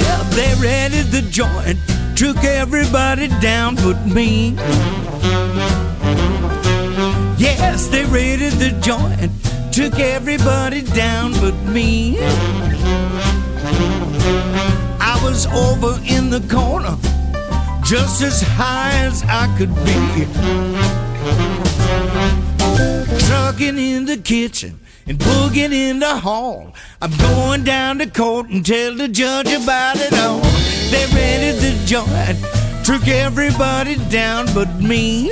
Well, they rented the joint, took everybody down but me. Yes, they raided the joint, took everybody down but me. I was over in the corner, just as high as I could be. Trucking in the kitchen and booging in the hall. I'm going down to court and tell the judge about it all. They rented the joint, took everybody down but me.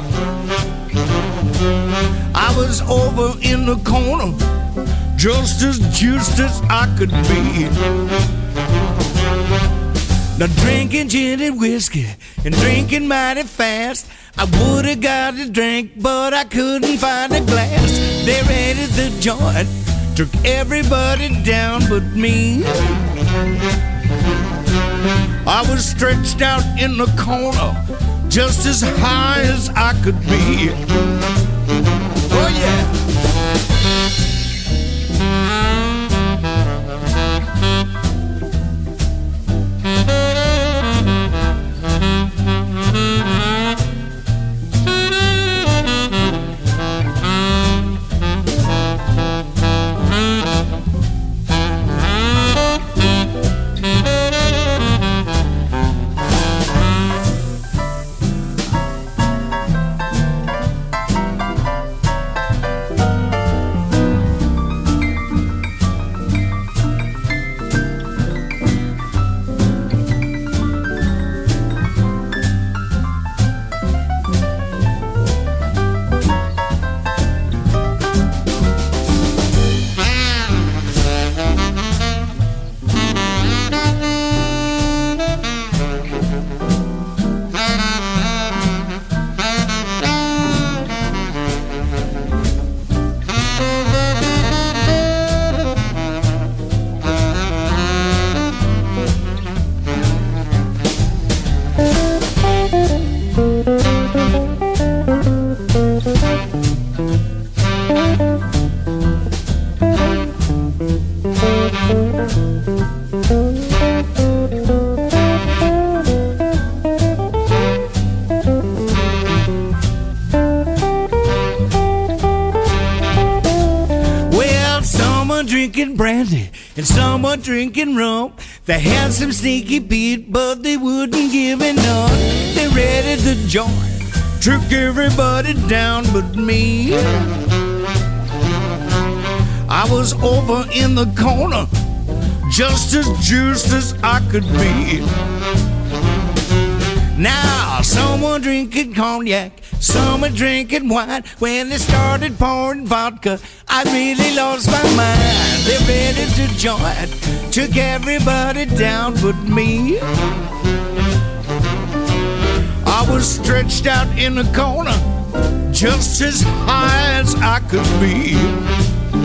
I was over in the corner, just as juiced as I could be. Now drinking gin and whiskey and drinking mighty fast. I would've got a drink, but I couldn't find a glass. They raided the joint, took everybody down but me. I was stretched out in the corner, just as high as I could be. Oh yeah. Drinking brandy and some were drinking rum. They had some sneaky Pete, but they wouldn't give it none. They raided the joint, took everybody down but me. I was over in the corner, just as juiced as I could be. Now, some were drinking cognac, some were drinking wine. When they started pouring vodka, I really lost my mind. They raided the joint, took everybody down but me. I was stretched out in the corner, just as high as I could be.